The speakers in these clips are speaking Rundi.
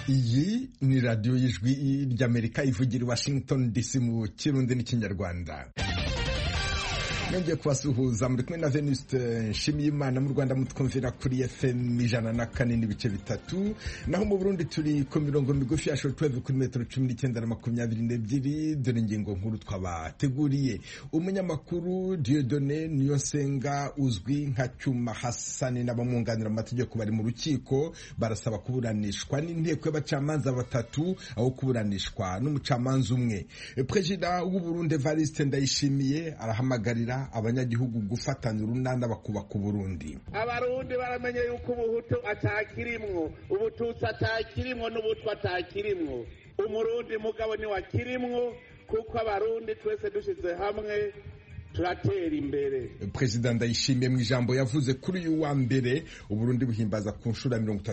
iyi ni radiyo y'ijwi ry'Amerika ivugira i Washington DC mu Kirundi n'Ikinyarwanda. Nongeye kubasuhuza muri kumwe na Venuste Nshimiyimana. Mu Rwanda mutwumvira kuri FM 104.3, naho mu Burundi turi ku mirongo migufi ya shortwave kuri metero 19 na 22. Dore ingingo nkuru twabateguriye. Umunyamakuru Dieudonné Niyonsenga uzwi nka Cyuma Hassan n'abamwunganira amategeko bari mu rukiko barasaba kuburanishwa n'inteko y'abacamanza batatu aho kuburanishwa n'umucamanza umwe. Perezida w'u Burundi Evariste Ndayishimiye arahamagarira abanyagihugu gufatanya urunana bakubaka Burundi. Abarundi baramenye yuko ubuhutu atakirimwo, ubututsi atakirimwo, n'ubutwa atakirimwo. Umurundi mugabo ni wakirimwo, kuko abarundi twese dushize hamwe turatera imbere. Perezida Ndayishimiye mu ijambo yavuze kuri uyu wa mbere Uburundi buhimbaza ku nshuro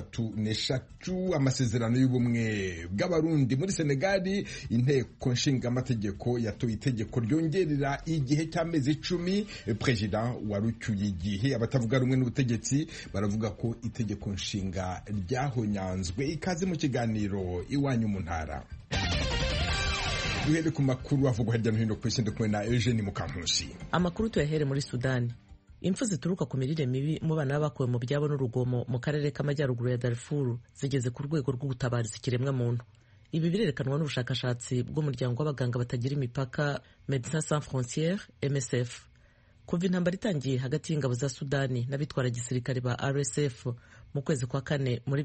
33 amasezerano y'ubumwe bw'abarundi. Muri Senegali inteko nshinga amategeko yatoye itegeko ryongerera igihe cy'amezi 10 perezida warucyuye igihe. Abatavuga rumwe n'ubutegetsi baravuga ko itegeko nshinga ryahonyanzwe. Ikaze mu kiganiro iwanyu mu ntara. Duhere ku makuru avugwa hirya no hino ku isi kumwe na Eugene Mukankusi. Amakuru tuyahere muri Sudani. Impfu zituruka ku mirire mibi mu bana bakuwe mu byabo n'urugomo mu karere k'amajyaruguru ya Darfur zigeze ku rwego rw'ubutabariza ikiremwa muntu. Ibi birerekanwa n'ubushakashatsi bw'umuryango w'abaganga batagira imipaka Médecins Sans Frontières MSF. Kuva intambara itangiye hagati y'ingabo za Sudani n'abitwara gisirikare ba RSF mu kwezi kwa kane muri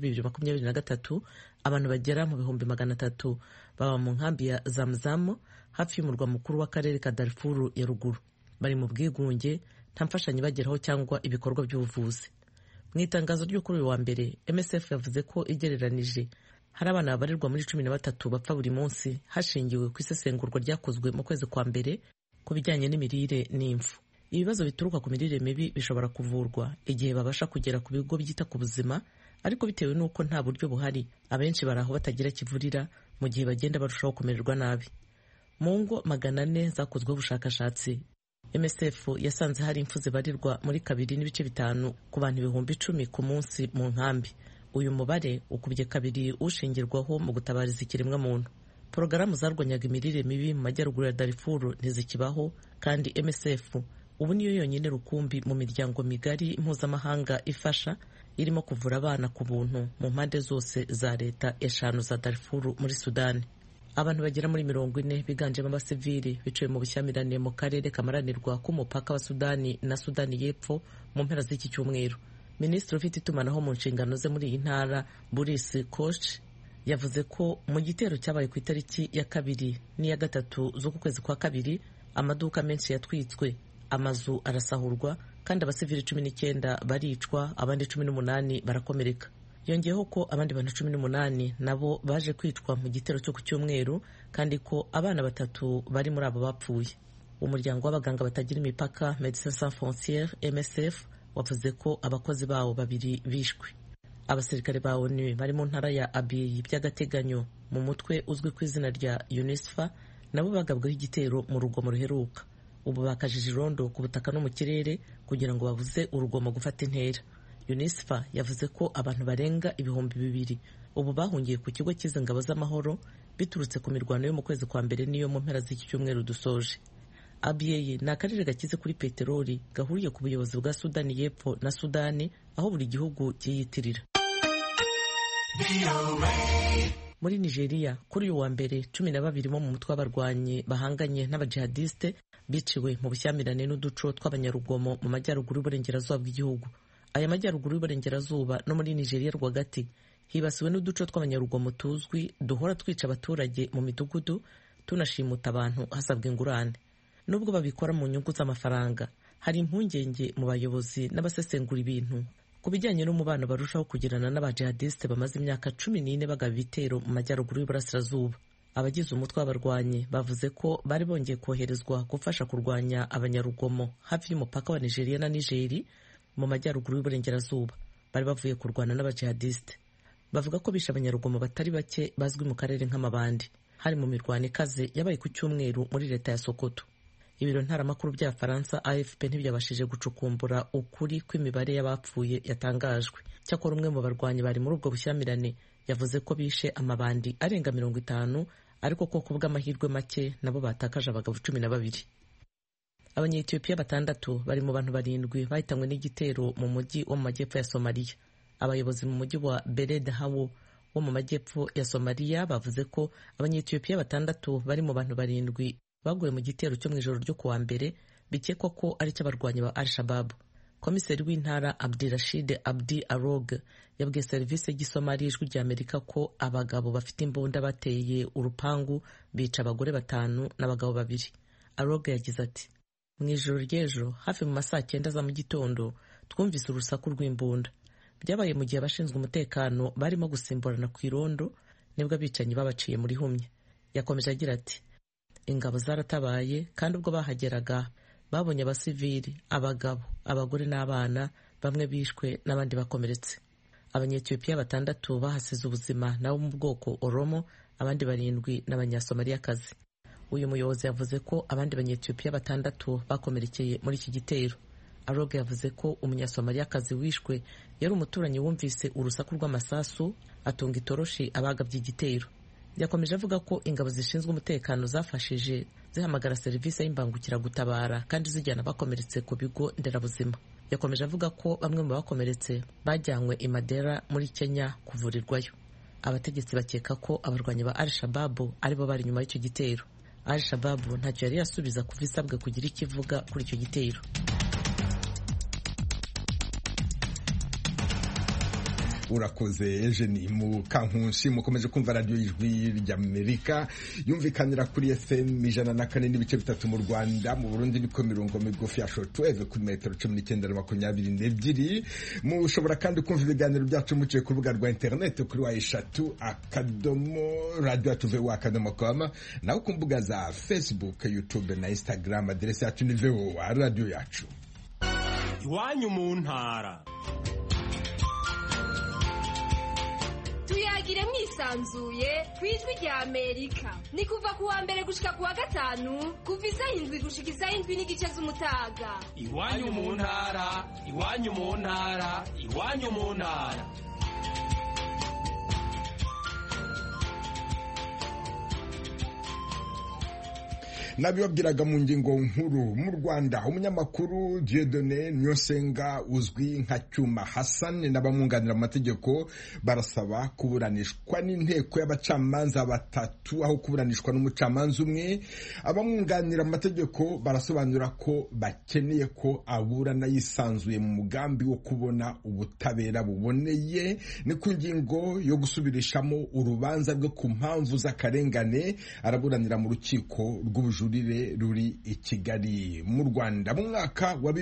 2023, abantu bagera mu 300,000 baba mu nkambi ya Zamzam hafi y'umurwa mukuru w'akarere ka Darfur ya ruguru. Bari mu bwigunge, nta mfashanyo bageraho cyangwa ibikorwa by'ubuvuzi. Mu itangazo ryo kuri uyu wa mbere, MSF yavuze ko igereranije hari abana babarirwa muri 13 bapfa buri munsi hashingiwe ku isesengurwa ryakozwe mu kwezi kwa mbere ku bijyanye n'imirire n'imfu. Ibibazo bituruka ku mirire mibi bishobora kuvurwa igihe babasha kugera ku bigo byita ku buzima, ariko bitewe n'uko nta buryo buhari abenshi baraho batagira kivurira mu gihe bagenda barushaho kumererwa nabi. Mu ngo 400 zakozweho ubushakashatsi, MSF yasanze hari impfu zibarirwa muri 2.5 ku bantu 10,000 ku munsi mu nkambi. Uyu mubare ukubye kabiri ushingirwaho mu gutabariza ikiremwa muntu. Porogaramu zarwanyaga imirire mibi mu majyaruguru ya Darfur ntizikibaho, kandi MSF ubu niyo yonyine rukumbi mu miryango migari mpuzamahanga ifasha irimo kuvura abana ku buntu mu mpande zose za leta 5 za Darfur muri Sudani. Abantu bagera muri 40 biganjemo abasivili bicaye mu bushyamirane mu karere kamaranirwa k'umupaka wa Sudani na Sudani y'Epfo mu mpera z'iki cyumweru. Minisitiri ufite itumanaho mu nshingano ze muri iyi ntara Boris Koch yavuze ko mu gitero cyabaye ku itariki ya 2 n'iya 3 z'uku kwezi kwa kabiri amaduka menshi yatwitswe, amazu arasahurwa, kandi abasivili 19 baricwa, abandi 18 barakomereka. Yongeyeho ko abandi bantu 18 nabo baje kwicwa mu gitero cyo ku cyumweru, kandi ko abana 3 bari muri abo bapfuye. Umuryango w'abaganga batagira imipaka Médecins Sans Frontières MSF wavuze ko abakozi bawo 2 bishwe. Abasirikare ba ONU bari mu ntara ya Abyei by'agateganyo mu mutwe uzwi ku izina rya UNISFA nabo bagabweho igitero mu rugomo ruheruka. Ubu bakajije irondo ku butaka no mu kirere kugira ngo babuze urugomo gufata intera. UNISFA yavuze ko abantu barenga 2,000 ubu bahungiye ku kigo cy'ingabo z'amahoro biturutse ku mirwano yo mu kwezi kwa mbere niyo mu mpera z'iki cyumweru dusoje. Abyei ni akarere gakize kuri peteroli gahuriye ku buyobozi bwa Sudani y'Epfo na Sudani, aho buri gihugu cyiyitirira. Muri Nigeria kuri uyu wa mbere 12 bo mu mutwe w'abarwanyi bahanganye n'abajihadiste biciwe mu bushyamirane n'uduco tw'abanyarugomo mu majyaruguru y'uburengerazuba bw'igihugu. Aya majyaruguru y'uburengerazuba no muri Nigeria rwagati hibasiwe n'uduco tw'abanyarugomo tuzwi duhora twica abaturage mu midugudu tunashimuta abantu hasabwa ingurane. Nubwo babikora mu nyungu z'amafaranga, hari impungenge mu bayobozi n'abasesengura ibintu ku bijyanye n'umubano barushaho kugirana n'abajihadiste bamaze imyaka 14 bagaba ibitero mu majyaruguru y'uburasirazuba. Abagize umutwe w'abarwanyi bavuze ko bari bongeye koherezwa gufasha kurwanya abanyarugomo hafi y'umupaka wa Nigeria na Nigeri mu majyaruguru y'uburengerazuba. Bari bavuye kurwana n'abajihadiste. Bavuga ko bishe abanyarugomo batari bake bazwi mu karere nk'amabandi. Hari mu mirwano ikaze yabaye ku cyumweru muri leta ya Sokoto. Ibiro ntaramakuru bya Faransa AFP ntibyabashije gucukumbura ukuri kw'imibare y'abapfuye yatangajwe. Cyakora umwe mu barwanyi bari muri ubwo bushyamirane yavuze ko bishe amabandi arenga 50 ariko ko ku bw'amahirwe make nabo batakaje abagabo 12. Abanyetiyopiya 6 bari mu bantu 7 bahitanywe n'igitero mu mujyi wo mu majyepfo ya Somalia. Abayobozi mu mujyi wa Beled Hawo wo mu majyepfo ya Somalia bavuze ko abanyetiyopiya 6 bari mu bantu 7 baguye mu gitero cyo mu ijoro ryo kuwa mbere bikekwa ko ari cy'abarwanyi ba Al-Shabaab. Komiseri w'intara Abdirashid Abdi Arog yabwiye serivisi y'Isomali y'Ijwi ry'Amerika ko abagabo bafite imbunda bateye urupangu bica abagore 5 n'abagabo 2. Arog yagize ati, mu ijoro ry'ejo hafi mu masaa 9 za mu gitondo twumvise urusaku rw'imbunda. Byabaye mu gihe abashinzwe umutekano barimo gusimburana ku irondo nibwo abicanyi babaciye muri humye. Yakomeje agira ati, ingabo zaratabaye kandi ubwo bahageraga babonye abasivili, abagabo, abagore n'abana, bamwe bishwe n'abandi bakomeretse. Abanyetiyopiya 6 bahasize ubuzima nabo mu bwoko Oromo, abandi 7 n'abanyasomaliyakazi. Uyu muyobozi yavuze ko abandi banyetiyopiya 6 bakomerekeye muri iki gitero. Arog yavuze ko umunyasomaliyakazi wishwe yari umuturanyi wumvise urusaku rw'amasasu atunga itoroshi abagabye igitero. Yakomeje avuga ko ingabo zishinzwe umutekano zafashije zihamagara serivisi y'imbangukiragutabara kandi zijyana bakomeretse ku bigo nderabuzima. Yakomeje avuga ko bamwe mu bakomeretse bajyanywe i Madera muri Kenya kuvurirwayo. Abategetsi bakeka ko abarwanyi ba Al-Shabaab aribo bari nyuma y'icyo gitero. Al-Shabaab ntacyo yari yasubiza kuva isabwe kugira ikivuga kuri icyo gitero. Urakoze Eugenie Mukankusi. Mukomeje kumva radio y'Ijwi ry'Amerika yumvikanira kuri FM 104.3 mu Rwanda, mu Burundi niko mirongo migufi ya shortwave kuri metero 19.22. Mushobora kandi kumva ibiganiro byacu muciye ku rubuga rwa internet kuri wa3.radio@voa.com naho ku mbuga za Facebook, YouTube na Instagram. Adresse yacu ni VOA radio yacu. Iwanyu mu ntara. Tuyagire mwisanzuye kwijwi rya Amerika. Ni kuva kuwa mbere gushika kuwa gatanu kuva isaha 7 gushika isaha 7:30 z'umutaga. Iwanyu mu ntara, iwanyu mu ntara, iwanyu mu ntara. Nabibabwiraga mu ngingo nkuru. Mu Rwanda umunyamakuru Dieudonné Nyosenga uzwi nka Cyuma Hassan n'abamwunganira amategeko barasaba kuburanishwa n'inteko y'abacamanza 3 aho kuburanishwa n'umucamanza umwe. Abamwunganira amategeko barasobanura ko bakeneye ko aburana yisanzuye mu mugambi wo kubona ubutabera buboneye. Ni ku ngingo yo gusubirishamo urubanza rwe ku mpamvu z'akarengane araburanira mu rukiko rw'ubujurire ruri i Kigali mu Rwanda. Mu mwaka wa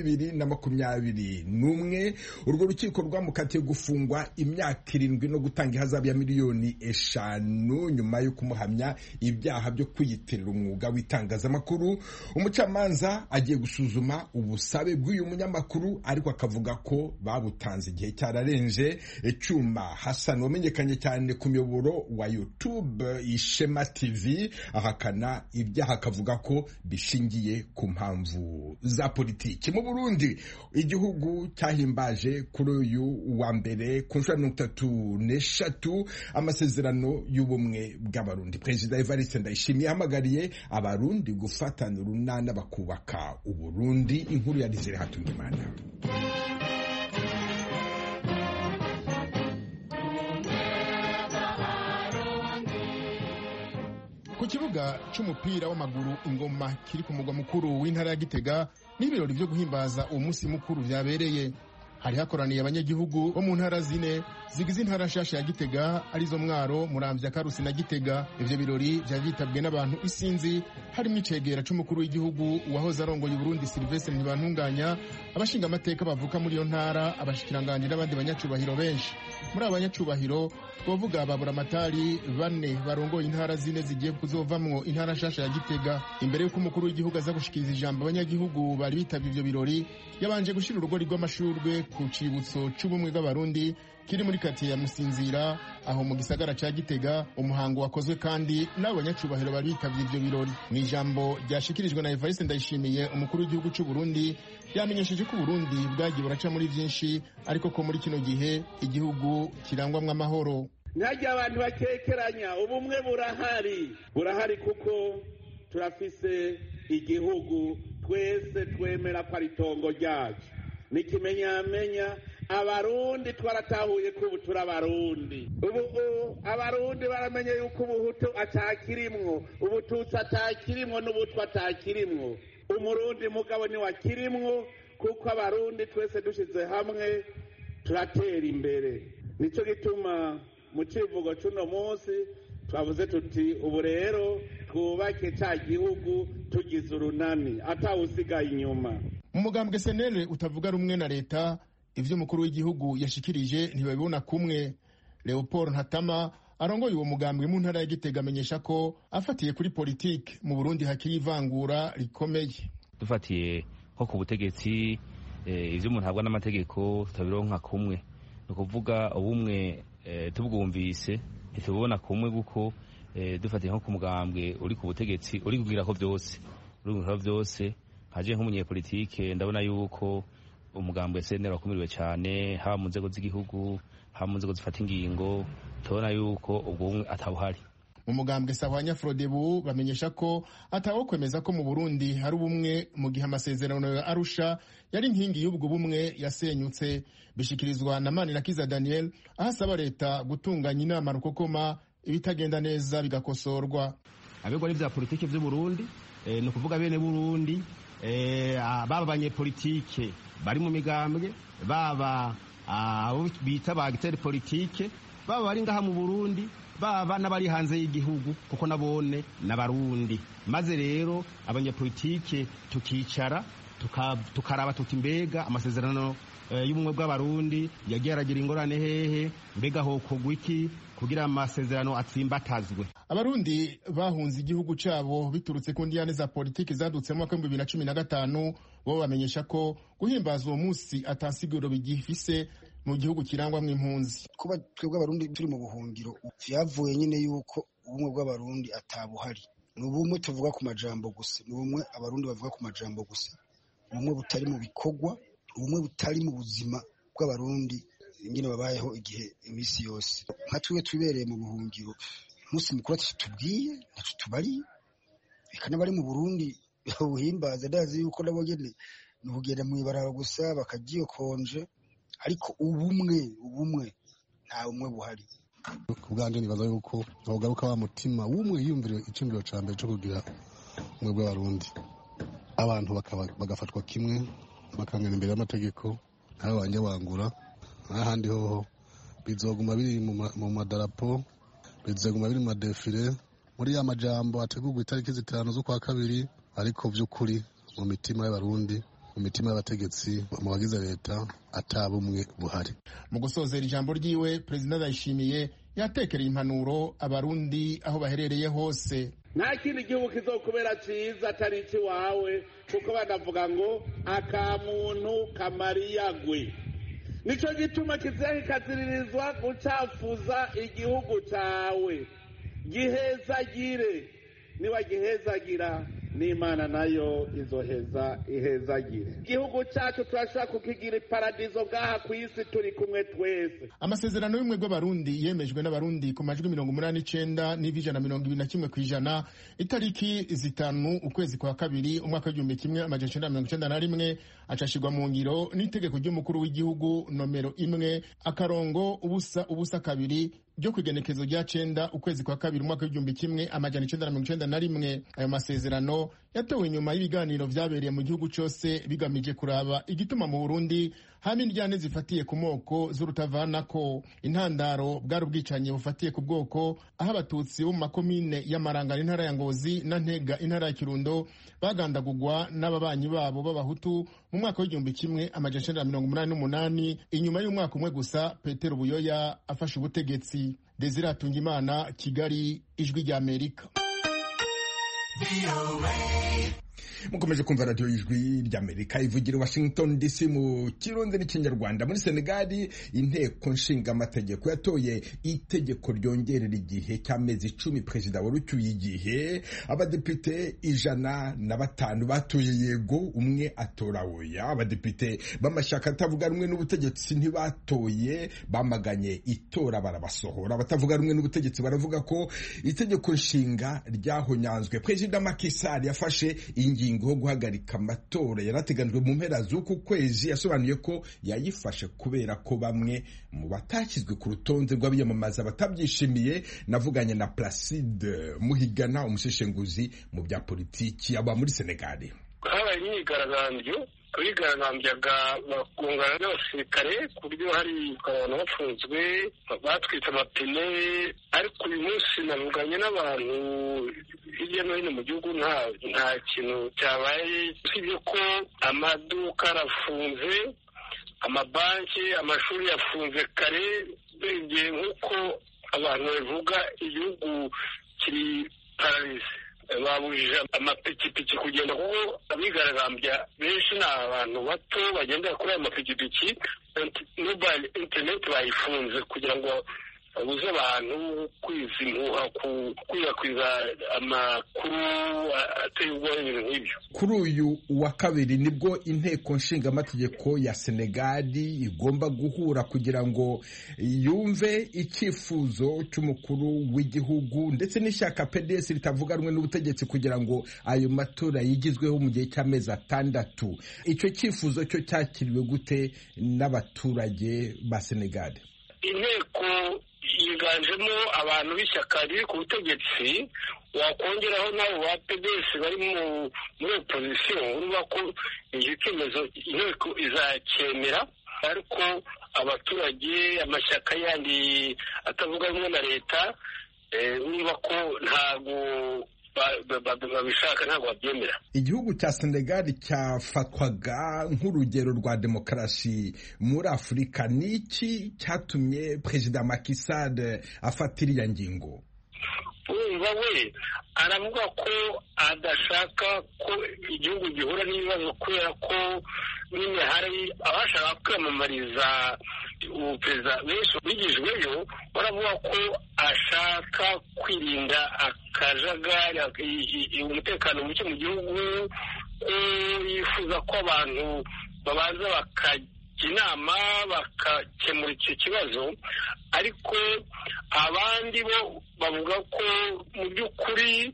2021 urwo rukiko rwamukatiye gufungwa imyaka 7 no gutanga ihazabu ya miliyoni 5 nyuma yo kumuhamya ibyaha byo kwiyitirira umwuga w'itangazamakuru. Umucamanza agiye gusuzuma ubusabe bw'uyu munyamakuru ariko akavuga ko babutanze igihe cyararenje. Cyuma Hassan wamenyekanye cyane ku miyoboro wa YouTube Ishema TV ahakana ibyaha akavuga ko bishingiye ku mpamvu za politiki. Mu Burundi igihugu cyahimbaje kuri uyu wa mbere ku nshuro 33 amasezerano y'ubumwe bw'abarundi. Perezida Evariste Ndayishimiye yahamagariye abarundi gufatana urunana bakubaka Uburundi. Inkuru ya Dizere Hatungimana. Ku kibuga cy'umupira w'amaguru Ingoma kiri ku mugwa mukuru w'intara ya Gitega n'ibirori byo guhimbaza uwo munsi mukuru byabereye. Hari hakoraniye abanyagihugu bo mu ntara 4 zigize intara nshasha ya Gitega arizo Mwaro, Muramvya, Karusi na Gitega. Ivyo birori byavitabwe n'abantu isinzi harimo icegera c'umukuru w'igihugu wahoze arongoye Burundi Sylvestre Ntibantunganya, abashinga amateka bavuka muri iyo ntara, abashikiranganje n'abandi banyacubahiro benshi. Muri abanyacubahiro twovuga babura amatari 4 barongoye intara 4 zigiye kuzovamwo intara nshasha ya Gitega. Imbere y'uko umukuru w'igihugu aza gushikiriza ijambo abanyagihugu bari bitabye ivyo birori, yabanje gushira urugori rw'amashurwe ku cibutso c'ubumwe bw'abarundi kiri muri katiya Musinzira aho mu gisagara ca Gitega. Umuhango wakozwe kandi n'abanyacubahiro bari bitavye ivyo birori. Mu ijambo ryashikirijwe na Evariste Ndayishimiye umukuru w'igihugu c'u Burundi yamenyesheje ko Burundi bwagiye buraca muri vyinshi ariko ko muri kino gihe igihugu kirangwamwe amahoro. ntihagire abantu bakekeranya. Ubumwe burahari kuko turafise igihugu twese twemera ko ari itongo ryacu. N'ikimenyamenya abarundi twaratahuye ko ubu turi abarundi. Ubu abarundi baramenye yuko ubuhutu atakirimwo, ubututsi atakirimwo, n'ubutwa atakirimwo. Umurundi mugabo ni wakirimwo, kuko abarundi twese dushize hamwe turatera imbere. Nico gituma mu civugo c'uno munsi twavuze tuti ubu rero twubake ca gihugu tugize urunani atawusigaye inyuma. Mu mugambwe senere utavuga rumwe na leta, ivyo umukuru w'igihugu yashikirije ntibabibona kumwe. Leopold Ntatama arongoye uwo mugambwe mu ntara ya Gitega amenyesha ko afatiye kuri politike mu Burundi hakiri ivangura rikomeye. Dufatiye nko ku butegetsi, ivyo umuntu ahabwa n'amategeko tutabironka kumwe. Ni ukuvuga ubumwe tubwumvise ntitubona kumwe, kuko dufatiye nko ku mugambwe uri ku butegetsi uri kugira ko byose haje nk'umunyepolitike ndabona yuko umugambwe SNL wakumiriwe cyane, haba mu nzego z'igihugu, haba mu nzego zifata ingingo, tubona yuko ubwo atawuhari. Mu mugambwe Sahwanya Frodebu bamenyesha ko atawo kwemeza ko mu Burundi hari ubumwe mu gihe amasezerano ya Arusha yari inkingi y'ubwo bumwe yasenyutse. Bishikirizwa na Manirakiza Daniel ahasaba leta gutunganya inama rukokoma ibitagenda neza bigakosorwa. Abegwa n'ivya politike vy'u Burundi ni ukuvuga bene Burundi, baba abanyepolitike bari mu migambwe, baba abo bita ba agiteri politike, baba bari ngaha mu Burundi, baba n'abari hanze y'igihugu, kuko nabone n'abarundi. Maze rero abanyepolitike tukicara tukaraba tuti mbega amasezerano y'ubumwe bw'abarundi yagiye aragira ingorane hehe, mbega hokogwa iki kugira amasezerano atsimbatazwe. Abarundi bahunze igihugu cabo biturutse ku ndiyane za politiki zadutse mu mwaka wa 2015 bo bamenyesha ko guhimbaza uwo munsi atasiguro bigifise mu gihugu kirangwamwo impunzi. Kuba twebwe abarundi turi mu buhungiro vyavuye nyine yuko ubumwe bw'abarundi atabuhari. Ni ubumwe tuvuga ku majambo gusa, ni ubumwe abarundi bavuga ku majambo gusa, ubumwe butari mu bikorwa, ubumwe butari mu buzima bw'abarundi ingene babayeho igihe imisi yose. Nka twiwe twibereye mu buhungiro, umunsi mukuru tutubwiye ntaco tubari, reka n'abari mu Burundi buhimbaza ndazi yuko nabo nyene ni ukugenda mw'ibaraba gusa bakagiyokonje, ariko ubumwe nta bumwe buhari. Ku bwanje nibaza yuko abogaruka wa mutima w'umwe yiyumvira icumviro ca mbere co kugira umwe bw'abarundi, abantu bagafatwa kimwe, bakangana imbere y'amategeko, ntawe wanje wangura. Ahandi hoho bizoguma biri mu madarapo, bizoguma biri mu madefile, muri ya majambo ategurwa itariki 5 z'ukwa kabiri, ariko vy'ukuri mu mitima y'abarundi, mu mitima y'abategetsi, mu bagize leta atabumwe buhari. Mu gusozera ijambo ryiwe, Perezida Ndayishimiye yatekereye impanuro abarundi aho baherereye hose. Nta kindi gihugu kizokubera ciza atari iwawe, kuko banavuga ngo akamuntu kamariyagwe. Nico gituma kizira kikaziririzwa gucafuza igihugu cawe. Gihezagire, niwa gihezagira n'Imana nayo ihezagire. Igihugu cacu turashaka kukigira iparadizo bwaha kw'isi turi kumwe twese. Amasezerano y'ubumwe bw'abarundi yemejwe n'abarundi ku majwi 89 n'ijana kw'ijana itariki 5 ukwezi kwa kabiri umwaka w'1991 acashirwa mu ngiro n'itegeko ry'umukuru w'igihugu nomero 1/2 ryo kwigenekezo rya 9 ukwezi kwa kabiri umwaka w'1991. Ayo masezerano yatowe nyuma y'ibiganiro vyabereye mu gihugu cyose bigamije kuraba igituma mu Burundi hamwe n'indyane zifatiye ku moko z'urutavanako. Intandaro bwari ubwicanyi bufatiye ku bwoko, aho abatutsi bo mu makomine y'Amarangara intara ya Ngozi na Ntega intara ya Kirundo bagandagurwa n'ababanyi babo b'abahutu mu mwaka w'1988 inyuma y'umwaka umwe gusa Petero Buyoya afashe ubutegetsi. Desire Atungimana, Kigali, Ijwi ry'Amerika. mukomeje kumva radiyo y'ijwi ry'Amerika ivugira i Washington DC mu kirundi n'ikinyarwanda. Muri Senegali inteko nshinga amategeko yatoye itegeko ryongerera igihe cy'amezi 10 perezida warucyuye igihe. Abadepite 105 batoye yego, umwe atora oya. Abadepite b'amashyaka atavuga rumwe n'ubutegetsi ntibatoye, bamaganye itora barabasohora. Abatavuga rumwe n'ubutegetsi baravuga ko itegeko nshinga ryahonyanzwe. Perezida Macky Sall yafashe ingingo yo guhagarika amatora yarateganijwe mu mpera z'uku kwezi. Yasobanuye ko yayifashe kubera ko bamwe mu batashyizwe ku rutonde rw'abiyamamaza batabyishimiye. Navuganye na Placide Muhigana, umuseshenguzi mu bya politiki aba muri Senegal. habaye imyigaragambyo bigaragambyaga bakungana n'abasirikare ku buryo hari abantu bafunzwe batwitse amapine, ariko uyu munsi navuganye n'abantu hirya no hino mu gihugu nta kintu cyabaye, usibye ko amaduka arafunze, amabanki, amashuri yafunze kare. Bigiye nk'uko abantu bavuga igihugu kiri paralize, babujije amapikipiki kugenda kuko abigaragambya benshi ni abantu bato bagendera kuri ayo mapikipiki. Mobile internet bayifunze kugira ngo babuze abantu kwizimuha gukwirakwiza amakuru ateye ubwoba, ibintu nk'ibyo. Kuri uyu wa kabiri nibwo inteko nshinga amategeko ya Senegali igomba guhura kugira ngo yumve icyifuzo cy'umukuru w'igihugu ndetse n'ishyaka PDS ritavuga rumwe n'ubutegetsi kugira ngo ayo matora yigizweho mu gihe cy'amezi 6. Icyo cyifuzo cyo cyakiriwe gute n'abaturage ba Senegali? Inteko yiganjemo abantu b'ishyaka riri ku butegetsi, wakongeraho n'abo ba PDS bari muri opozisiyo. urumva ko iki cyemezo inteko izacyemera, ariko abaturage, amashyaka yandi atavuga rumwe na leta, urumva ko ntabwo babishaka, ntabwo babyemera. Igihugu cya Senegal cyafatwaga nk'urugero rwa demokarasi muri Afurika. Niki cyatumye Perezida Macky Sall afata iriya ngingo? Urumva we aravuga ko adashaka ko igihugu gihura n'ibibazo, kubera ko nyine hari abashaka kwiyamamariza ubuperezida benshi bigijweyo. baravuga ko ashaka kwirinda akajagari, umutekano muke mu gihugu, yifuza ko abantu babanza bakajya inama bakakemura icyo kibazo. Ariko abandi bo bavuga ko mu by'ukuri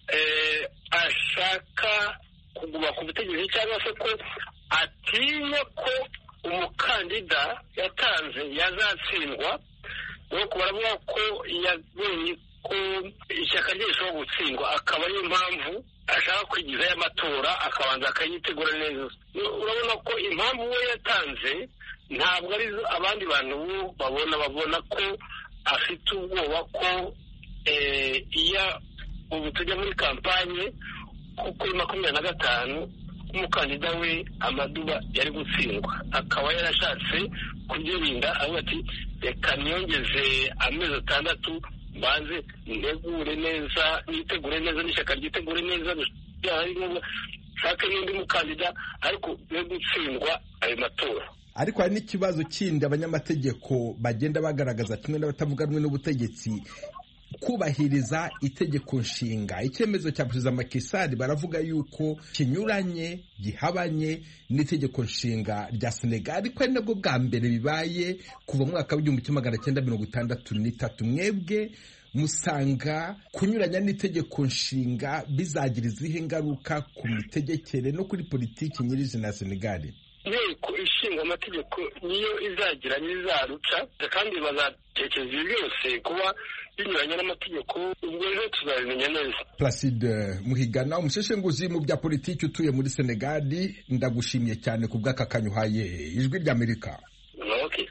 ashaka kuguma ku butegetsi, cyangwa se ko atinya ko umukandida yatanze yazatsindwa. nuko baravuga ko yabonye ko ishyaka rye rishobora gutsindwa, akaba ariyo mpamvu ashaka kwigizayo amatora akabanza akayitegura neza. urabona ko impamvu we yatanze ntabwo ari abandi bantu babona ko afite ubwoba ko iyo ubu tujya muri kampanye kuri 25 umukandida we Amaduba yari gutsindwa, akaba yarashatse kubyirinda, avuga ati reka niyongeze amezi 6 banze ntegure neza, nitegure neza n'ishyaka ryitegure neza, shaka n'undi mukandida ariko yo gutsindwa ayo matora. Ariko hari n'ikibazo kindi abanyamategeko bagenda bagaragaza kimwe n'abatavuga rumwe n'ubutegetsi, kubahiriza itegeko nshinga. Icyemezo cya Perezida Macky Sall baravuga yuko kinyuranye, gihabanye n'itegeko nshinga rya Senegal, ariko ari nabwo bwa mbere bibaye kuva mu mwaka w'1963. mwebwe musanga kunyuranya n'itegeko nshinga bizagira izihe ngaruka ku mitegekere no kuri politiki nyirizina ya Senegal? Inteko ishinga amategeko niyo izagira n'izaruca, kandi bazatekereza ibi byose kuba binyuranye n'amategeko, ubwo rero tuzabimenya neza. Placide Muhigana, umuseshenguzi mu bya politiki utuye muri Senegal, ndagushimiye cyane ku bw'aka kanya uhaye Ijwi ry'Amerika. Okay.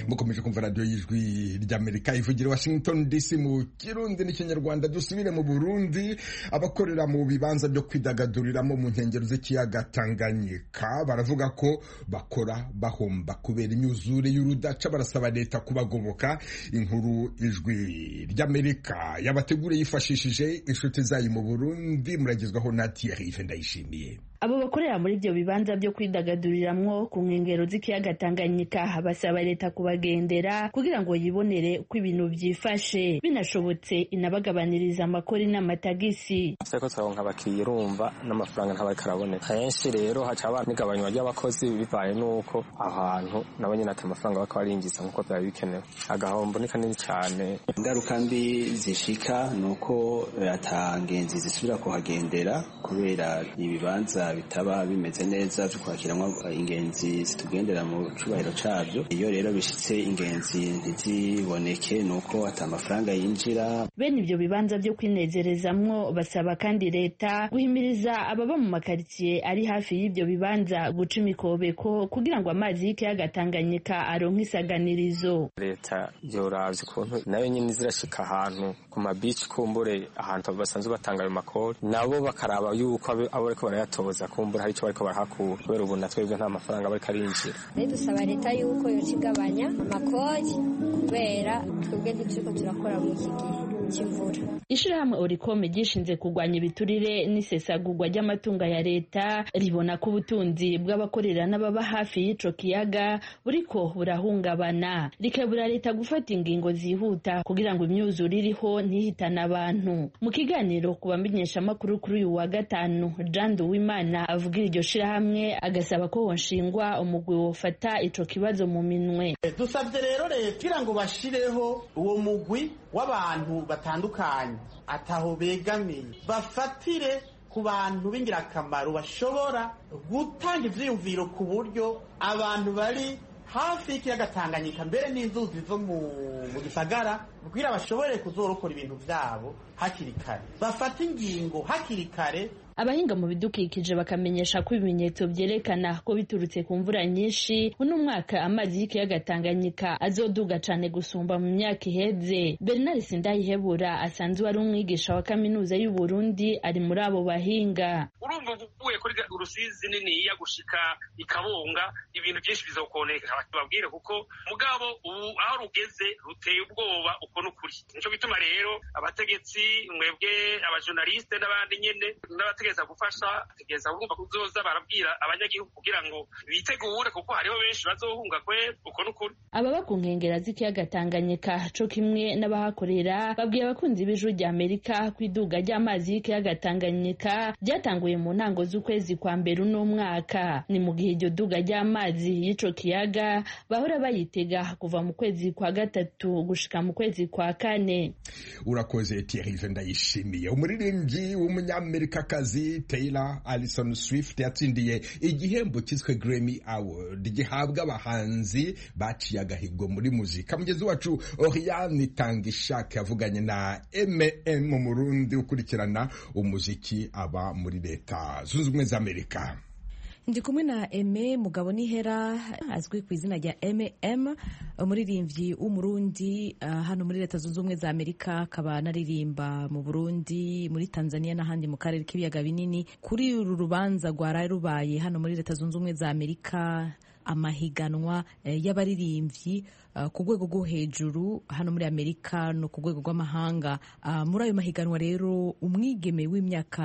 mukomeje kumva radiyo y'ijwi ry'Amerika ivugira Washington DC mu Kirundi n'ikinyarwanda. Dusubire mu Burundi. Abakorera mu bibanza byo kwidagaduriramo mu nkengero z'ikiyaga Tanganyika baravuga ko bakora bahomba kubera imyuzure y'urudaca, barasaba leta kubagoboka. Inkuru ijwi ry'Amerika yabateguriye yifashishije inshuti zayo mu Burundi, muragezwaho na Thierry Ndayishimiye. Abo bakorera muri ibyo bibanza byo kwidagaduriramo ku nkengero z'ikiyaga Tanganyika basaba leta kubagendera kugira ngo yibonere uko ibintu byifashe, binashobotse inabagabaniriza amakori n'amatagisi. Seko twaronka abakiriya urumva n'amafaranga ntabariko araboneka henshi, rero hacaba n'igabanywa ry'abakozi bivaye n'uko ahantu nabo nyine ati amafaranga bakaba barinjiza nk'uko byari bikenewe. Agahombo ni kanini cyane. Ingaruka mbi zishika nuko atangenzi zisubira kuhagendera kubera ibibanza bitaba bimeze neza byo kwakiramwo ingenzi zitugendera mu cubahiro cabyo. Iyo rero bishitse ingenzi ntiziboneke nuko ata amafaranga yinjira. Bene ibyo bibanza byo kwinezerezamwo basaba kandi leta guhimiriza ababa mu makaritsiye ari hafi y'ibyo bibanza guca imikobeko kugira ngo amazi y'ikiyaga Tanganyika aronke isaganirizo. Leta yoravye ukuntu nayo nyine zirashika ahantu ku mabici kumbure ahantu basanzwe batanga ayo makori, nabo bakaraba yuko abo bariko barayatoza kumbura hari icyo bariko barahakura, kubera ubu natwebwe nta mafaranga bariko arinjira. Dusaba leta yuko yocigabanya amakori kubera twebwe ntituriko turakora mu iki gihe cy'imvura. Ishirahamwe Oricome gishinze kurwanya ibiturire n'isesagurwa ry'amatunga ya leta ribona ko ubutunzi bw'abakorera n'ababa hafi y'ico kiyaga buriko burahungabana, rikabura leta gufata ingingo zihuta kugira ngo imyuzure iriho ntihitane abantu. Mu kiganiro ku bamenyeshamakuru kuri uyu wa gatanu, Jean Duwimana avugira iryo shirahamwe agasaba ko honshingwa umugwi wofata ico kibazo mu minwe. Dusabye rero leta kugira ngo bashireho uwo mugwi w'abantu batandukanye ataho begamiye, bafatire ku bantu b'ingirakamaro bashobora gutanga ivyiyumviro ku buryo abantu bari hafi y'ikiyaga Tanganyika mbere n'inzuzi zo mu gisagara kugira bashobore kuzorokora ibintu vyabo hakiri kare, bafata ingingo hakiri kare. Abahinga mu bidukikije bakamenyesha ko ibimenyetso byerekana ko biturutse ku mvura nyinshi uno mwaka amazi y'ikiyaga Tanganyika azoduga cane gusumba mu myaka iheze. Bernard Sindayihebura asanzwe ari umwigisha wa kaminuza y'u Burundi ari muri abo bahinga. Urumva uvuye kuri Rusizi nini ya gushika ikabonga ibintu byinshi bizokoneka babwire kuko mugabo ubu aho rugeze ruteye ubwoba uko n'ukuri. Nico bituma rero abategetsi mwebwe abajournaliste n'abandi nyene n'abategetsi gufasha tegeza urumva kuzoza barabwira abanyagihugu kugira ngo bitegure kuko hariho benshi bazohunga kwe uko n'ukuri. Ababa ku nkengera z'ikiyaga Tanganyika co kimwe n'abahakorera babwiye abakunzi b'ijwi ry'Amerika kwiduga ry'amazi y'ikiyaga Tanganyika ryatanguye mu ntango z'ukwezi kwa mbere uno mwaka. Ni mu gihe iryo duga ry'amazi y'ico kiyaga bahora bayitega kuva mu kwezi kwa gatatu gushika mu kwezi kwa kane. Urakoze Thierry Ndayishimiye. Umuririmbyi w'umunyamerikakazi Taylor Allison Swift yatsindiye igihembo cyiswe Grammy Award gihabwa abahanzi baciye agahigo muri muzika. Mugezi wacu Oriane Tangishaka yavuganye na M.M. mu Burundi ukurikirana umuziki aba muri Leta Zunze Ubumwe za Amerika. Ndi kumwe na Aime Mugabo Nihera azwi ku izina rya M.M. umuririmbyi w'umurundi hano muri Leta Zunze Ubumwe za Amerika, akaba naririmba mu Burundi, muri Tanzania n'ahandi mu karere k'ibiyaga binini. Kuri uru rubanza rwaraye rubaye hano muri Leta Zunze Ubumwe za Amerika, amahiganwa y'abaririmbyi ku rwego rwo hejuru hano muri Amerika no ku rwego rw'amahanga. Muri ayo mahiganwa rero umwigeme w'imyaka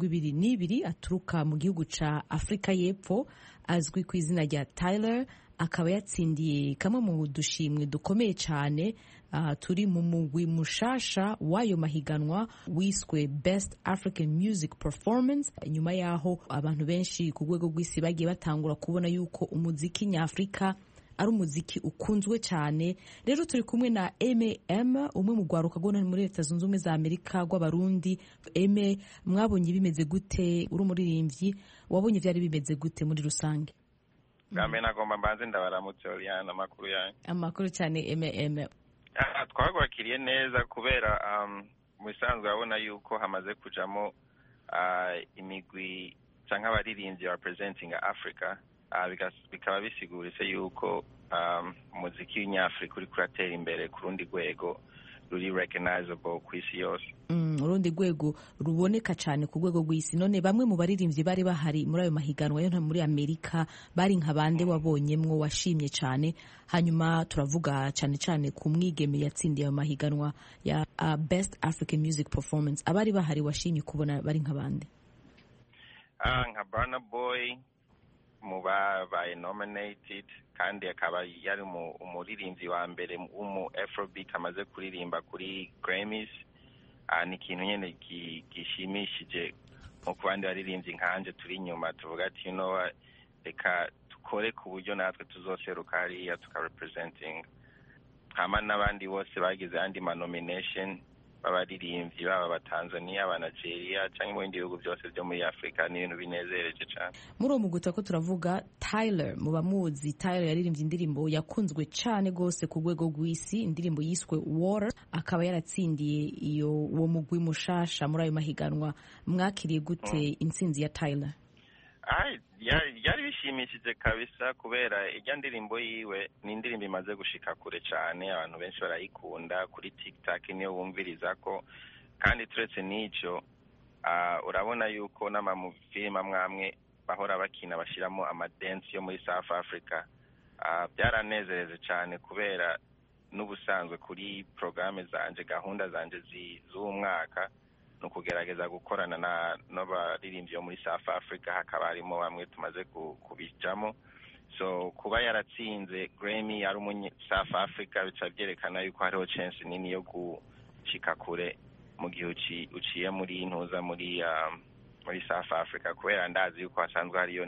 22 aturuka mu gihugu ca Afrika y'Epfo azwi ku izina rya Tyler akaba yatsindiye kamwe mu dushimwe dukomeye cyane turi mu mugwi mushasha w'ayo mahiganwa wiswe Best African Music Performance. Nyuma yaho abantu benshi ku rwego rw'isi bagiye batangura kubona yuko umuziki nyafrika ari umuziki ukunzwe cyane. Rero turi kumwe na M.M. umwe mu rwaruka rw'ino muri Leta Zunze Ubumwe za Amerika rw'abarundi. M, mwabonye bimeze gute? Uri umuririmbyi, wabonye byari bimeze gute muri rusange? Game nagomba mbanze ndabaramutse Oriana, amakuru yanyu? Amakuru cyane M.M. Twagwakiriye neza kubera mu bisanzwe abona yuko hamaze kujamo imigwi canke abaririmbyi representing Africa bikaba bisiguritse yuko umuziki w'inyafurika uri kuratera imbere ku rundi rwego ruri recognizable ku isi yose. Urundi rwego ruboneka cyane ku rwego rw'isi. None bamwe mu baririmbyi bari bahari muri ayo mahiganwa yo muri Amerika bari nka bande wabonyemwo washimye cyane? Hanyuma turavuga cyane cyane ku mwigeme yatsindiye ayo mahiganwa ya Best African Music Performance. Abari bahari washimye kubona bari nka bande? Nka Burna Boy mu babaye nominated kandi akaba yari umuririmbyi wa mbere w'umu Afrobeat amaze kuririmba kuri Grammys. Ni ikintu nyene gishimishije nko ku bandi baririmbyi nkanje turi inyuma tuvuga ati reka dukore ku buryo natwe tuzoseruka hariya tukarepresenting hama n'abandi bose bagize andi nomination b'abaririmbyi baba Batanzania, Nigeria cyangwa mu bindi bihugu byose byo muri Afrika. Ni ibintu binezereje cyane. Muri uwo muguta ko turavuga Tyler, mu bamuzi Tyler yaririmbye indirimbo yakunzwe cyane gose ku rwego rw'isi, indirimbo yiswe Water, akaba yaratsindiye uwo mugwi mushasha muri ayo mahiganwa. Mwakiriye gute intsinzi ya Tyler? Yari bishimishije kabisa kubera ijya ndirimbo yiwe ni indirimbo imaze gushika kure cyane, abantu benshi barayikunda, kuri TikTok niyo bumviriza ko, kandi turetse n'icyo urabona yuko n'amafilime amwe bahora bakina bashyiramo amadance yo muri South Africa. Byaranezereze cyane kubera n'ubusanzwe kuri programme zanje, gahunda zanje z'uwo mwaka no kugerageza gukorana n'abaririmbyi bo muri South Africa, hakaba harimo bamwe tumaze kubijamo. So kuba yaratsinze Grammy ari umunye South Africa bica byerekana yuko hariho chance nini yo gushika kure mu gihe uciye muri ntuza muri South Africa, kubera ndazi yuko hasanzwe hariyo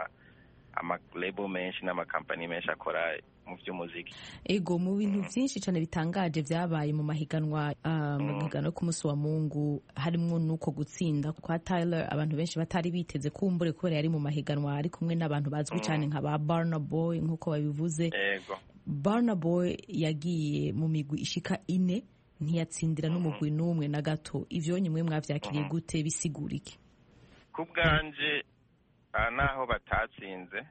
ama label menshi n'amakampani menshi akora mu by'umuziki. Ego mu bintu byinshi cyane bitangaje byabaye mu mahiganwa yo ku munsi wa Mungu, harimo nuko gutsinda kwa Tyler abantu benshi batari biteze kumbure kubera yari mu mahiganwa ari kumwe n'abantu bazwi cyane nka ba Burna Boy nkuko babivuze. Burna Boy yagiye mu migwi ishika 4 ntiyatsindira n'umugwi n'umwe na gato. Ivyo nyimwe mwavyakiriye gute, bisigura iki? Kubwanje naho batatsinze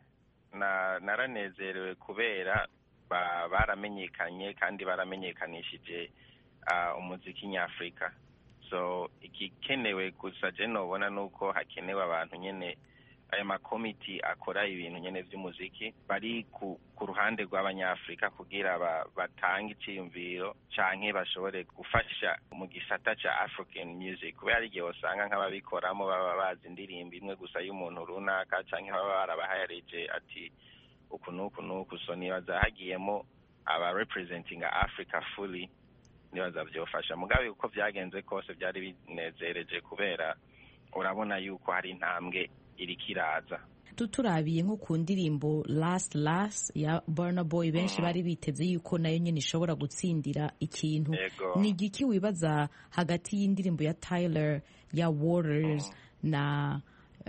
naranezerewe kubera baramenyekanye kandi baramenyekanishije umuziki nyafrika. So ikikenewe gusa je nobona nuko hakenewe abantu nyene aya makomiti akora ibintu nyene by'umuziki bari ku ruhande rw'abanyafrika kugira batange icyiyumviro canke bashobore gufasha mu gisata ca African music, kubera igihe usanga nk'ababikoramo baba bazi indirimbo imwe gusa y'umuntu runaka canke baba barabahayareje ati uku nuku. So nibaza hagiyemo aba representing Africa fully, nibaza byofasha. Mugabe uko byagenze kose byari binezereje kubera urabona yuko hari intambwe irikiraza. Tuturabiye nko ku ndirimbo Last ya Burna Boy benshi bari biteze yuko nayo nyene ishobora gutsindira ikintu. Ni igiki wibaza hagati y'indirimbo ya Tyler ya Waters na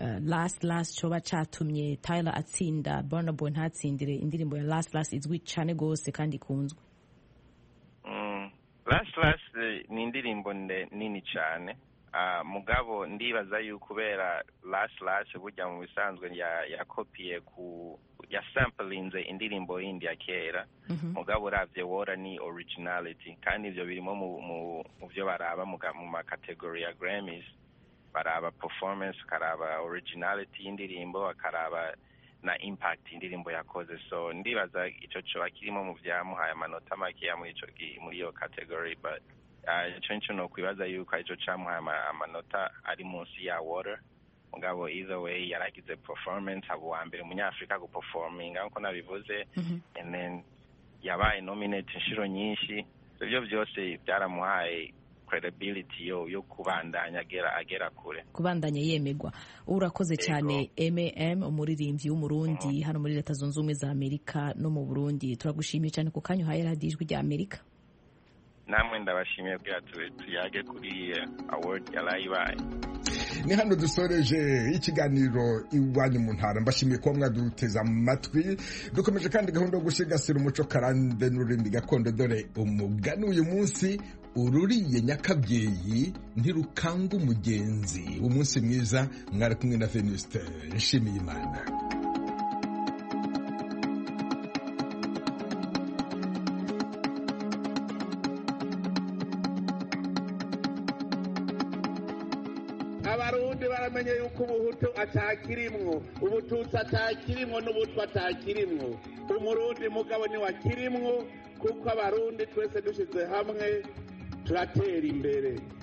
Last coba catumye Tyler atsinda, Burna Boy ntatsindire indirimbo ya Last izwi cyane gose kandi ikunzwe? Last ni indirimbo nini cyane. Mugabo ndibaza yuko kubera Last burya mu bisanzwe yakopiye ya samplinze indirimbo yindi ya kera. Mugabo uravye Water ni originality, kandi ivyo birimo mu byo baraba mu category ya Grammys. Baraba performance, karaba originality y'indirimbo, akaraba na impact indirimbo yakoze. So ndibaza ico cyo akirimo mu byamuhaye amanota make ya muri iyo category, but icyo no kwibaza yuko icyo cyamuhaye amanota ari munsi ya Water. Mugabo either way yaragize performance, abo wa mbere umunyafrika guperforminga nko nabivuze, and then yabaye nominate inshuro nyinshi. Ibyo byose byaramuhaye credibility yo kubandanya agera kure, kubandanya yemegwa. Urakoze cyane M.M, umuririmbyi w'umurundi hano muri Leta Zunze Ubumwe za Amerika no mu Burundi. Turagushimiye cyane ku kanyu haye Radio Ijwi rya Amerika. Namwe ndabashimiye kugira tuyage kuri award ya Live. Ni hano dusoreje ikiganiro Iwanyu mu Ntara. Mbashimiye kuba mwaduteza amatwi. Dukomeje kandi gahunda yo gusigasira umuco karande n'ururimi gakondo. Dore umugani uyu munsi: ururiye nyakabyeyi ntirukanga umugenzi. Umunsi mwiza, mwari kumwe na Venuste Nshimiyimana. abarundi baramenye yuko ubuhutu atakirimwo, ubututsi atakirimwo, n'ubutwa atakirimwo. Umurundi mugabo ni wakirimwo, kuko abarundi twese dushize hamwe turatera imbere.